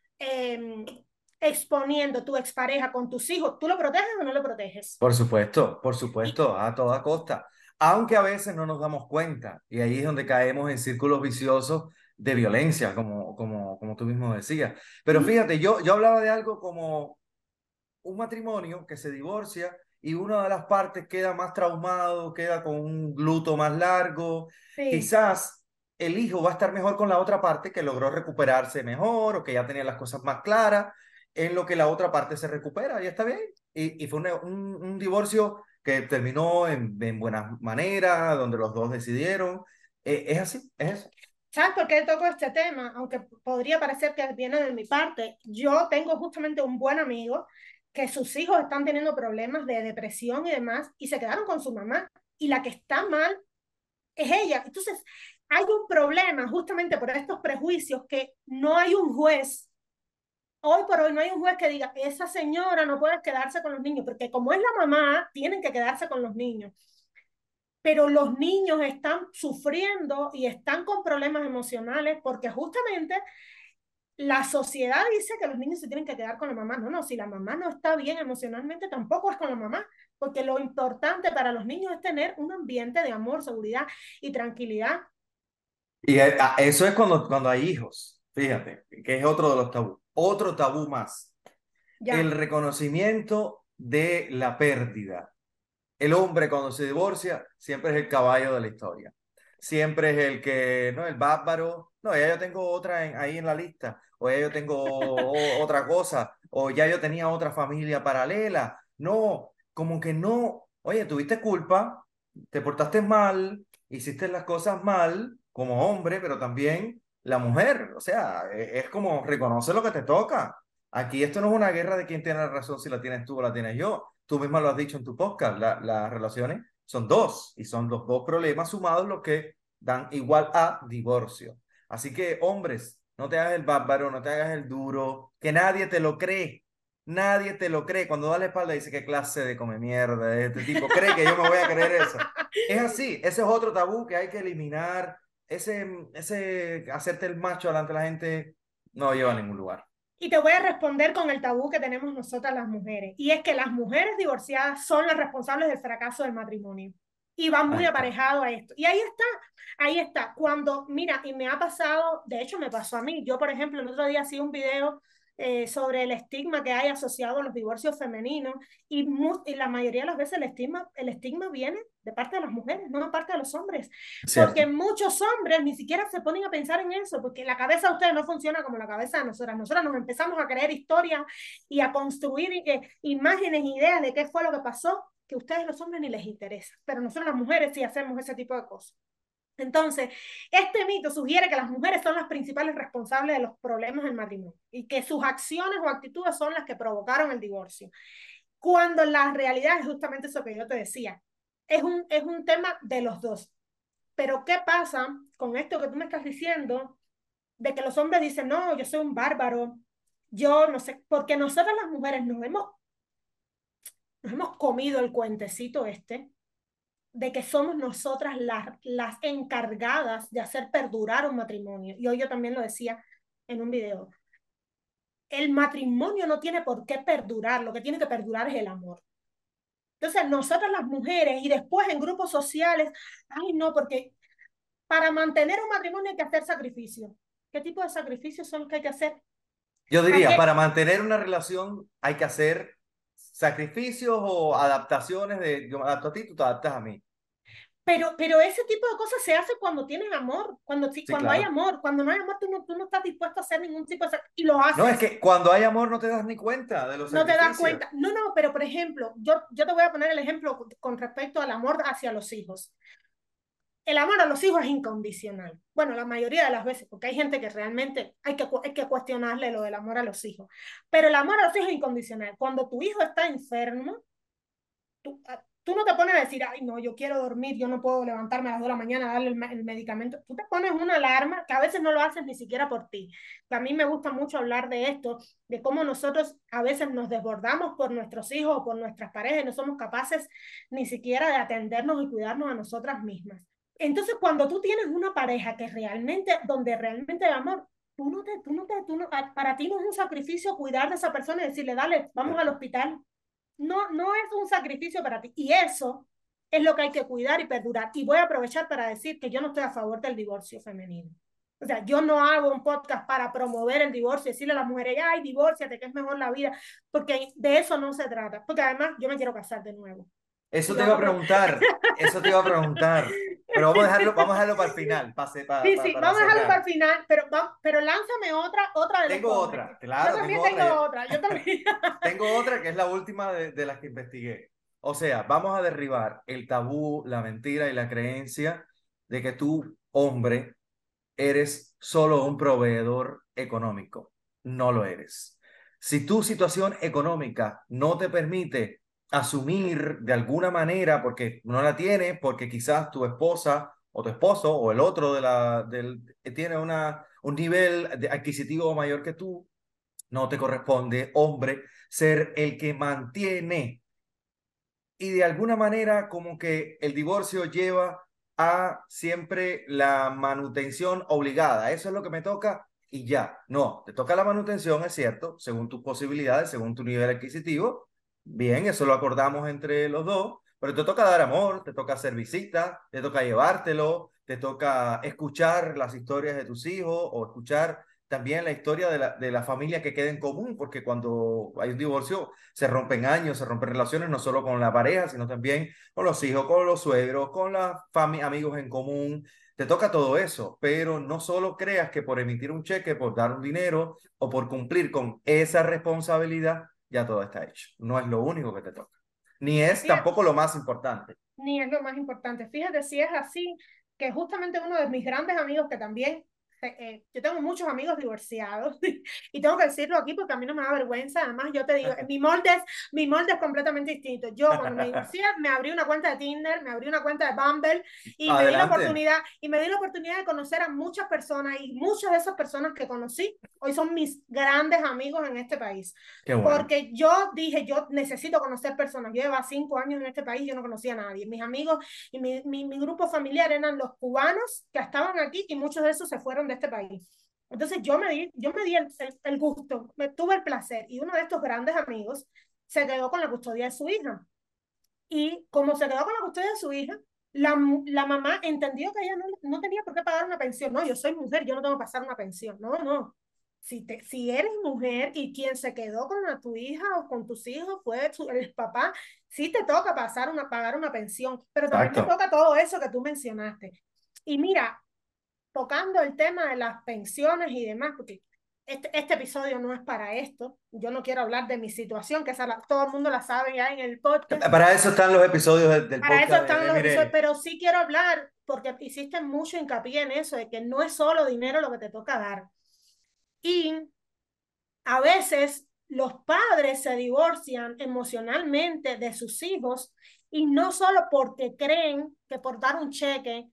eh, exponiendo tu expareja con tus hijos, ¿tú lo proteges o no lo proteges? Por Y, supuesto, a toda costa. Aunque a veces no nos damos cuenta, y ahí es donde caemos en círculos viciosos de violencia, como tú mismo decías. Pero fíjate, yo hablaba de algo como un matrimonio que se divorcia y una de las partes queda más traumado, queda con un luto más largo. sí. Quizás el hijo va a estar mejor con la otra parte que logró recuperarse mejor o que ya tenía las cosas más claras, en lo que la otra parte se recupera y está bien. Y fue un divorcio que terminó en buenas maneras, donde los dos decidieron. Es así, es eso. ¿Sabes por qué toco este tema? Aunque podría parecer que viene de mi parte, yo tengo justamente un buen amigo que sus hijos están teniendo problemas de depresión y demás y se quedaron con su mamá y la que está mal es ella. Entonces, hay un problema justamente por estos prejuicios que no hay un juez, hoy por hoy no hay un juez que diga, esa señora no puede quedarse con los niños, porque como es la mamá, tienen que quedarse con los niños. Pero los niños están sufriendo y están con problemas emocionales porque justamente la sociedad dice que los niños se tienen que quedar con la mamá. No, no, si la mamá no está bien emocionalmente, tampoco es con la mamá, porque lo importante para los niños es tener un ambiente de amor, seguridad y tranquilidad. Y eso es cuando hay hijos, fíjate, que es otro de los tabús. Otro tabú más, el Ya, reconocimiento de la pérdida. El hombre cuando se divorcia siempre es el caballo de la historia. Siempre es el que, no, el bárbaro, no, ya yo tengo otra ahí en la lista, o ya yo tengo otra cosa, o ya yo tenía otra familia paralela. No, como que no, oye, tuviste culpa, te portaste mal, hiciste las cosas mal como hombre, pero también la mujer, o sea, es como reconoce lo que te toca. Aquí esto no es una guerra de quién tiene la razón, si la tienes tú o la tienes yo. Tú misma lo has dicho en tu podcast, las relaciones son dos y son los dos problemas sumados los que dan igual a divorcio. Así que, hombres, no te hagas el bárbaro, no te hagas el duro, que nadie te lo cree. Nadie te lo cree. Cuando da la espalda dice, ¿qué clase de come mierda es este tipo? ¿Cree que yo me voy a creer eso? Es así, ese es otro tabú que hay que eliminar. Ese hacerte el macho delante de la gente no lleva a ningún lugar. y te voy a responder con el tabú que tenemos nosotras las mujeres, y es que las mujeres divorciadas son las responsables del fracaso del matrimonio. Y va muy Ahí está. aparejado a esto. Y ahí está. Cuando, mira, y me ha pasado, de hecho me pasó a mí. Yo, por ejemplo, el otro día hacía un video sobre el estigma que hay asociado a los divorcios femeninos y la mayoría de las veces el estigma viene de parte de las mujeres, no de parte de los hombres. Porque Cierto. muchos hombres ni siquiera se ponen a pensar en eso, porque la cabeza de ustedes no funciona como la cabeza de nosotras. Nosotras nos empezamos a creer historias y a construir imágenes, ideas de qué fue lo que pasó, que a ustedes los hombres ni les interesa. Pero nosotros las mujeres sí hacemos ese tipo de cosas. Entonces, este mito sugiere que las mujeres son las principales responsables de los problemas del matrimonio y que sus acciones o actitudes son las que provocaron el divorcio. Cuando la realidad es justamente eso que yo te decía. Es un tema de los dos. Pero ¿qué pasa con esto que tú me estás diciendo de que los hombres dicen, no, yo soy un bárbaro, yo no sé, porque nosotras las mujeres nos hemos comido el cuentecito este de que somos nosotras las encargadas de hacer perdurar un matrimonio. Y hoy yo también lo decía en un video. El matrimonio no tiene por qué perdurar, lo que tiene que perdurar es el amor. Entonces, nosotras las mujeres y después en grupos sociales, ay no, porque para mantener un matrimonio hay que hacer sacrificios. ¿Qué tipo de sacrificios son los que hay que hacer? Yo ¿A diría, qué? para mantener una relación hay que hacer sacrificios o adaptaciones de yo me adapto a ti, tú te adaptas a mí. Pero ese tipo de cosas se hace cuando tienes amor, Sí, cuando hay claro. amor, cuando no hay amor, tú no estás dispuesto a hacer ningún tipo de sacrificio y lo No, es haces. que cuando hay amor no te das ni cuenta de los No te das sacrificios. cuenta. No, no, pero por ejemplo, yo te voy a poner el ejemplo con respecto al amor hacia los hijos. el amor a los hijos es incondicional. Bueno, la mayoría de las veces, porque hay gente que realmente hay que cuestionarle lo del amor a los hijos. Pero el amor a los hijos es incondicional. Cuando tu hijo está enfermo, tú no te pones a decir, ay, no, yo quiero dormir, yo no puedo levantarme a las 2 de la mañana a darle el medicamento. Tú te pones una alarma que a veces no lo haces ni siquiera por ti. A mí me gusta mucho hablar de esto, de cómo nosotros a veces nos desbordamos por nuestros hijos o por nuestras parejas y no somos capaces ni siquiera de atendernos y cuidarnos a nosotras mismas. Entonces, cuando tú tienes una pareja que realmente, donde realmente hay amor, para ti no es un sacrificio cuidar de esa persona y decirle, dale, vamos al hospital. No, no es un sacrificio para ti. Y eso es lo que hay que cuidar y perdurar. Y voy a aprovechar para decir que yo no estoy a favor del divorcio femenino. O sea, yo no hago un podcast para promover el divorcio, decirle a las mujeres, ay, divórciate, que es mejor la vida, porque de eso no se trata. Porque además yo me quiero casar de nuevo. Eso te iba a preguntar, eso te iba a preguntar, pero vamos a dejarlo para el final, Sí, sí, para vamos a dejarlo para cerrar. el final, pero lánzame otra de los Tengo hombres. otra, Yo claro, también tengo tengo otra. otra, yo también. Tengo otra que es la última de las que investigué. O sea, vamos a derribar el tabú, la mentira y la creencia de que tú, hombre, eres solo un proveedor económico. No lo eres. Si tu situación económica no te permite asumir de alguna manera, porque no la tienes, porque quizás tu esposa o tu esposo o el otro tiene un nivel adquisitivo mayor que tú, no te corresponde, hombre, ser el que mantiene. Y de alguna manera como que el divorcio lleva a siempre la manutención obligada. Eso es lo que me toca y ya. No, te toca la manutención, es cierto, según tus posibilidades, según tu nivel adquisitivo. Bien, eso lo acordamos entre los dos, pero te toca dar amor, te toca hacer visitas, te toca llevártelo, te toca escuchar las historias de tus hijos o escuchar también la historia de la familia que queda en común, porque cuando hay un divorcio se rompen años, se rompen relaciones, no solo con la pareja, sino también con los hijos, con los suegros, con los amigos en común. Te toca todo eso, pero no solo creas que por emitir un cheque, por dar un dinero o por cumplir con esa responsabilidad, ya todo está hecho. No es lo único que te toca, ni es Fíjate, tampoco lo más importante. ni es lo más importante. Fíjate si es así, que justamente uno de mis grandes amigos que también, yo tengo muchos amigos divorciados y tengo que decirlo aquí porque a mí no me da vergüenza. Además, yo te digo, mi molde es completamente distinto. Yo cuando me divorcié me abrí una cuenta de Tinder, me abrí una cuenta de Bumble y Adelante. me di la oportunidad de conocer a muchas personas y muchas de esas personas que conocí hoy son mis grandes amigos en este país. Qué bueno. Porque yo dije, yo necesito conocer personas. Yo llevo 5 años en este país y yo no conocía a nadie. Mis amigos y mi grupo familiar eran los cubanos que estaban aquí y muchos de esos se fueron de este país. Entonces yo me di el gusto, me tuve el placer y uno de estos grandes amigos se quedó con la custodia de su hija. Y como se quedó con la custodia de su hija, la mamá entendió que ella no tenía por qué pagar una pensión. No, yo soy mujer, yo no tengo que pasar una pensión. No, no. Si eres mujer y quien se quedó con tu hija o con tus hijos fue el papá, sí te toca pagar una pensión, pero también te Exacto. toca todo eso que tú mencionaste. Y mira, tocando el tema de las pensiones y demás, porque este episodio no es para esto, yo no quiero hablar de mi situación, que todo el mundo la sabe ya en el podcast, Para eso están los episodios del para eso podcast están de los episodios, Mirel. pero sí quiero hablar, porque hiciste mucho hincapié en eso, de que no es solo dinero lo que te toca dar. Y a veces los padres se divorcian emocionalmente de sus hijos y no solo porque creen que por dar un cheque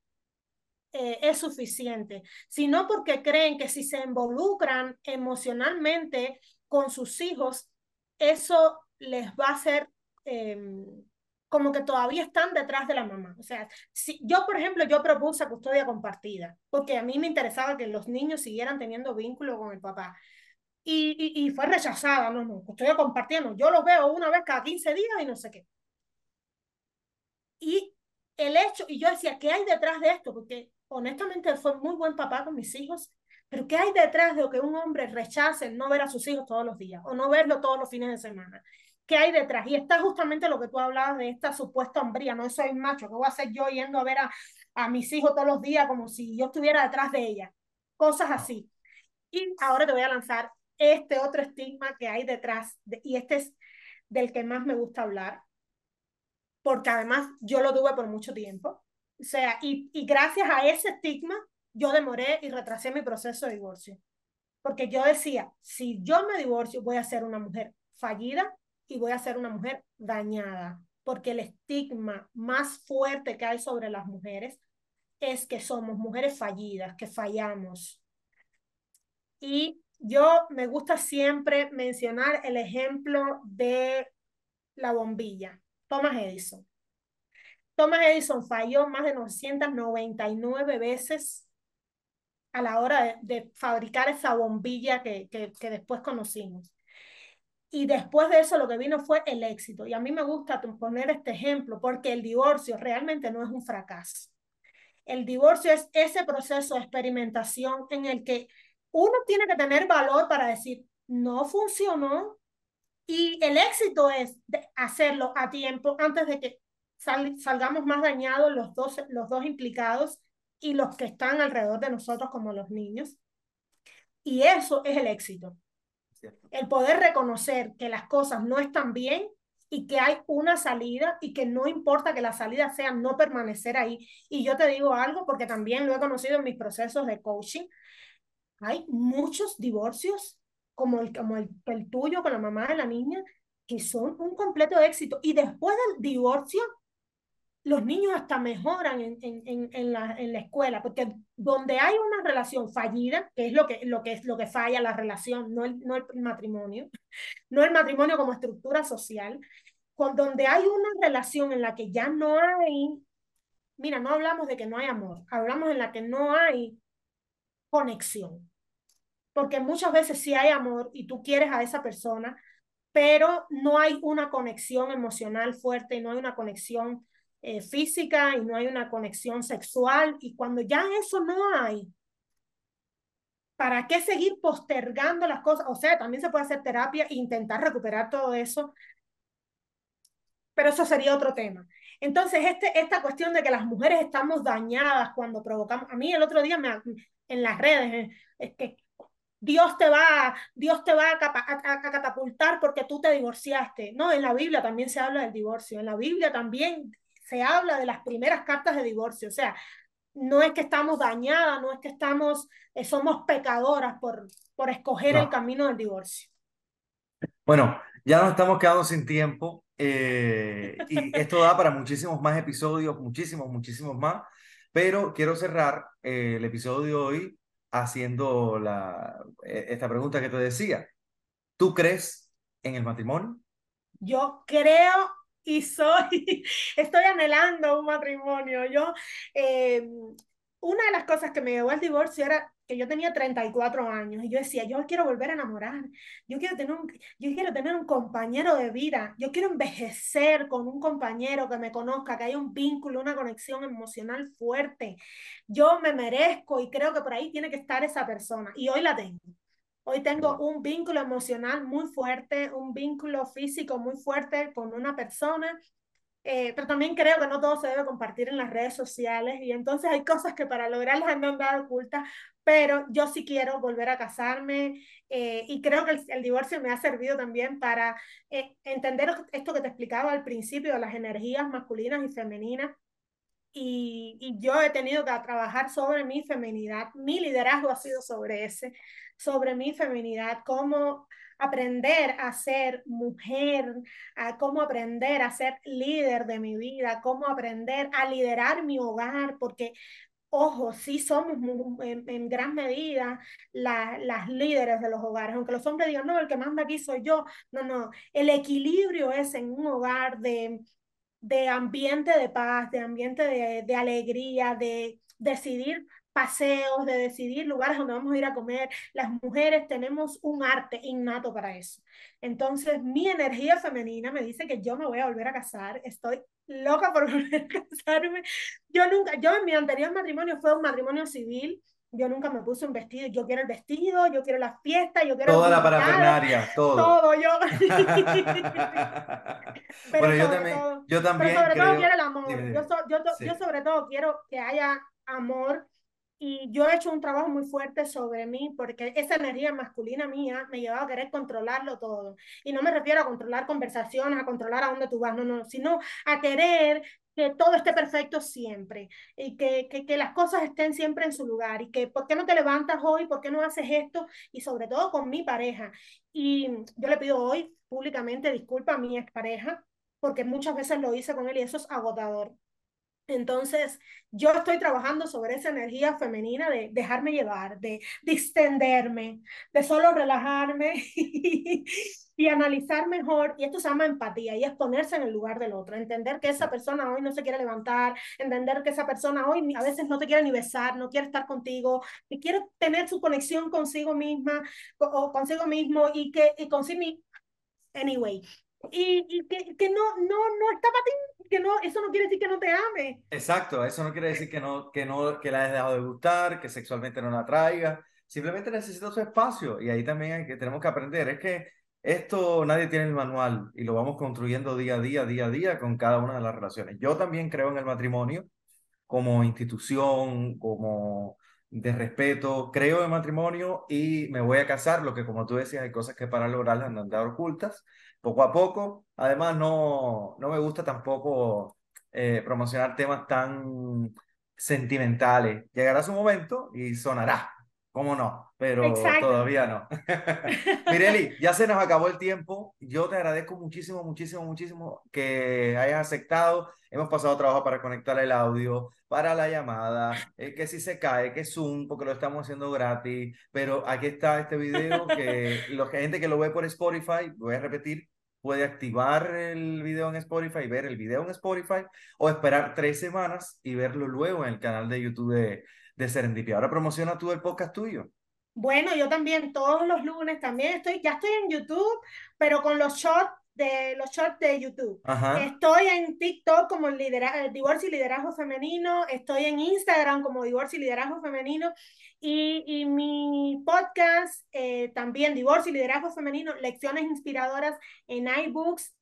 es suficiente, sino porque creen que si se involucran emocionalmente con sus hijos, eso les va a hacer eh, como que todavía están detrás de la mamá. O sea, si yo, por ejemplo, yo propuse custodia compartida, porque a mí me interesaba que los niños siguieran teniendo vínculo con el papá. Y fue rechazada, no, no, custodia compartida, no, yo los veo una vez cada 15 días y no sé qué. Y el hecho, y yo decía, ¿qué hay detrás de esto? Porque honestamente fue muy buen papá con mis hijos, pero ¿qué hay detrás de que un hombre rechace no ver a sus hijos todos los días o no verlo todos los fines de semana? ¿Qué hay detrás? Y está justamente lo que tú hablabas de esta supuesta hombría, no soy macho, ¿qué voy a hacer yo yendo a ver a mis hijos todos los días como si yo estuviera detrás de ella? Cosas así. Y ahora te voy a lanzar este otro estigma que hay detrás, y este es del que más me gusta hablar, porque además yo lo tuve por mucho tiempo. O sea, y gracias a ese estigma, yo demoré y retrasé mi proceso de divorcio. Porque yo decía, si yo me divorcio, voy a ser una mujer fallida y voy a ser una mujer dañada. Porque el estigma más fuerte que hay sobre las mujeres es que somos mujeres fallidas, que fallamos. Y yo me gusta siempre mencionar el ejemplo de la bombilla, Thomas Edison. Thomas Edison falló más de 999 veces a la hora de fabricar esa bombilla que después conocimos. Y después de eso lo que vino fue el éxito. Y a mí me gusta poner este ejemplo porque el divorcio realmente no es un fracaso. El divorcio es ese proceso de experimentación en el que uno tiene que tener valor para decir, no funcionó, y el éxito es hacerlo a tiempo antes de que salgamos más dañados los dos implicados y los que están alrededor de nosotros como los niños. Y eso es el éxito. ¿Cierto? El poder reconocer que las cosas no están bien y que hay una salida y que no importa que la salida sea no permanecer ahí. Y yo te digo algo porque también lo he conocido en mis procesos de coaching. Hay muchos divorcios como el tuyo con la mamá de la niña que son un completo éxito. Y después del divorcio, los niños hasta mejoran en la escuela, porque donde hay una relación fallida, que es lo que falla la relación, no el matrimonio, no el matrimonio como estructura social, donde hay una relación en la que ya no hay, mira, no hablamos de que no hay amor, hablamos en la que no hay conexión, porque muchas veces sí hay amor y tú quieres a esa persona, pero no hay una conexión emocional fuerte, y no hay una conexión física y no hay una conexión sexual. Y cuando ya eso no hay, ¿para qué seguir postergando las cosas? O sea, también se puede hacer terapia e intentar recuperar todo eso, pero eso sería otro tema. Entonces, esta cuestión de que las mujeres estamos dañadas cuando provocamos, a mí el otro día en las redes, es que Dios te va a catapultar porque tú te divorciaste. No, en la Biblia también se habla del divorcio. En la Biblia también se habla de las primeras cartas de divorcio. O sea, no es que estamos dañadas, no es que somos pecadoras por escoger el No. camino del divorcio. Bueno, ya nos estamos quedando sin tiempo y esto da para muchísimos más episodios, muchísimos, muchísimos más, pero quiero cerrar el episodio de hoy haciendo esta pregunta que te decía. ¿Tú crees en el matrimonio? Yo creo y estoy anhelando un matrimonio. Eh, una de las cosas que me llevó al divorcio era que yo tenía 34 años y yo decía, yo quiero volver a enamorar, yo quiero tener un compañero de vida, yo quiero envejecer con un compañero que me conozca, que haya un vínculo, una conexión emocional fuerte. Yo me merezco y creo que por ahí tiene que estar esa persona y hoy la tengo. Hoy tengo Wow. un vínculo emocional muy fuerte, un vínculo físico muy fuerte con una persona, pero también creo que no todo se debe compartir en las redes sociales y entonces hay cosas que para lograrlas me han dado ocultas, pero yo sí quiero volver a casarme y creo que el divorcio me ha servido también para entender esto que te explicaba al principio de las energías masculinas y femeninas. Y yo he tenido que trabajar sobre mi feminidad. Mi liderazgo ha sido sobre mi feminidad, cómo aprender a ser mujer, cómo aprender a ser líder de mi vida, cómo aprender a liderar mi hogar, porque, ojo, sí somos en gran medida las líderes de los hogares, aunque los hombres digan, no, el que manda aquí soy yo. No, no, el equilibrio es en un hogar de ambiente de paz, de ambiente de alegría, de decidir paseos, de decidir lugares donde vamos a ir a comer. Las mujeres tenemos un arte innato para eso. Entonces, mi energía femenina me dice que yo me voy a volver a casar. Estoy loca por volver a casarme. Yo en mi anterior matrimonio fue un matrimonio civil. Yo nunca me puse un vestido. Yo quiero el vestido, yo quiero la fiesta, yo quiero los Toda la invitados, parafernaria, todo. todo yo. pero Bueno, sobre todo, yo pero también sobre todo quiero creo. el Dime, amor. Yo, dime. so- yo, to- yo Sí. sobre todo quiero que haya amor y yo he hecho un trabajo muy fuerte sobre mí porque esa energía masculina mía me llevaba a querer controlarlo todo. Y no me refiero a controlar conversaciones, a controlar a dónde tú vas, no, no, sino a querer que todo esté perfecto siempre y que las cosas estén siempre en su lugar y que ¿por qué no te levantas hoy? ¿Por qué no haces esto? Y sobre todo con mi pareja. Y yo le pido hoy públicamente disculpas a mi expareja porque muchas veces lo hice con él y eso es agotador. Entonces, yo estoy trabajando sobre esa energía femenina de dejarme llevar, de distenderme, de solo relajarme y analizar mejor. Y esto se llama empatía y es ponerse en el lugar del otro, entender que esa persona hoy no se quiere levantar, entender que esa persona hoy a veces no te quiere ni besar, no quiere estar contigo, que quiere tener su conexión consigo misma o consigo mismo y que y consigo anyway. Y que no está para ti, que no, eso no quiere decir que no te ame. Exacto, eso no quiere decir que la hayas dejado de gustar, que sexualmente no la atraiga, simplemente necesita su espacio y ahí también tenemos que aprender, es que esto nadie tiene el manual y lo vamos construyendo día a día con cada una de las relaciones. Yo también creo en el matrimonio como institución, como de respeto, creo en matrimonio y me voy a casar, lo que como tú decías, hay cosas que para lograrlas han de andar ocultas, poco a poco. Además, no me gusta tampoco promocionar temas tan sentimentales. Llegará su momento y sonará, cómo no, pero Exacto. todavía no. Mireli, ya se nos acabó el tiempo. Yo te agradezco muchísimo que hayas aceptado. Hemos pasado trabajo para conectar el audio, para la llamada, que si se cae, que Zoom, porque lo estamos haciendo gratis. Pero aquí está este video que gente que lo ve por Spotify, voy a repetir, puede activar el video en Spotify, ver el video en Spotify o esperar 3 semanas y verlo luego en el canal de YouTube de Serendipia. Ahora promociona tú el podcast tuyo. Bueno, yo también todos los lunes también ya estoy en YouTube, pero con los shorts de YouTube. Ajá. Estoy en TikTok como Divorcio y Liderazgo Femenino, estoy en Instagram como Divorcio y Liderazgo Femenino y mi podcast también Divorcio y Liderazgo Femenino, lecciones inspiradoras en iBooks,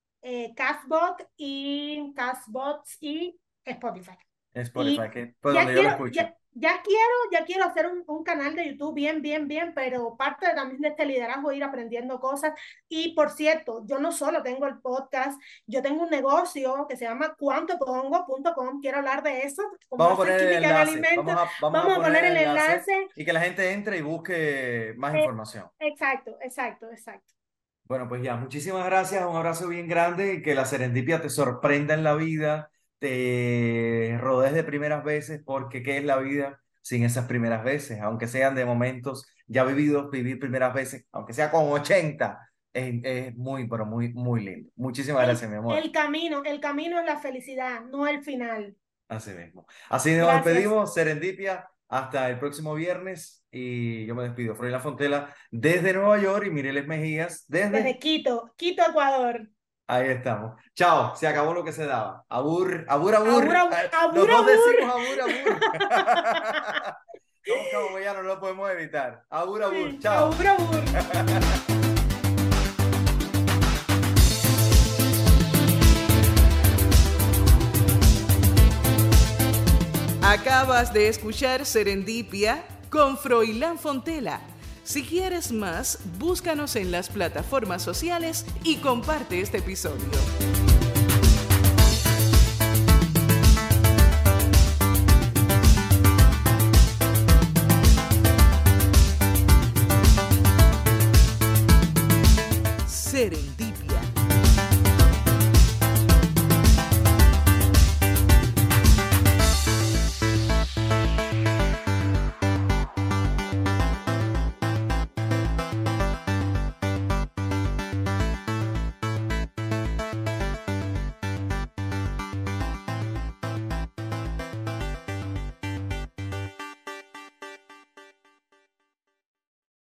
Castbox y Spotify. Spotify, Y que fue donde yo lo escucho. ya quiero hacer un canal de YouTube bien, pero parte también de este liderazgo es ir aprendiendo cosas. Y por cierto, yo no solo tengo el podcast, yo tengo un negocio que se llama cuantopongo.com. Quiero hablar de eso, como Vamos a hacer poner el química de enlace. alimentos. Vamos a Vamos a poner poner el el enlace enlace. y que la gente entre y busque más información. Exacto. Bueno, pues ya, muchísimas gracias, un abrazo bien grande y que la serendipia te sorprenda en la vida, te rodees de primeras veces, porque ¿qué es la vida sin esas primeras veces? Aunque sean de momentos ya vividos, vivir primeras veces, aunque sea con 80, es muy, pero muy lindo. Muchísimas gracias, mi amor. El camino es la felicidad, no el final. Así mismo. Así nos Gracias. despedimos, Serendipia, hasta el próximo viernes y yo me despido. Froilán Fontela desde Nueva York y Mireles Mejías Desde desde... Quito, Ecuador. Ahí estamos. Chao, se acabó lo que se daba. Abur, abur, Abur, abur. abur, Los abur, dos abur. decimos abur, abur. Somos camboyanos, no lo podemos evitar. Abur, abur. Sí, Chao. abur, abur. Acabas de escuchar Serendipia con Froilán Fontela. Si quieres más, búscanos en las plataformas sociales y comparte este episodio.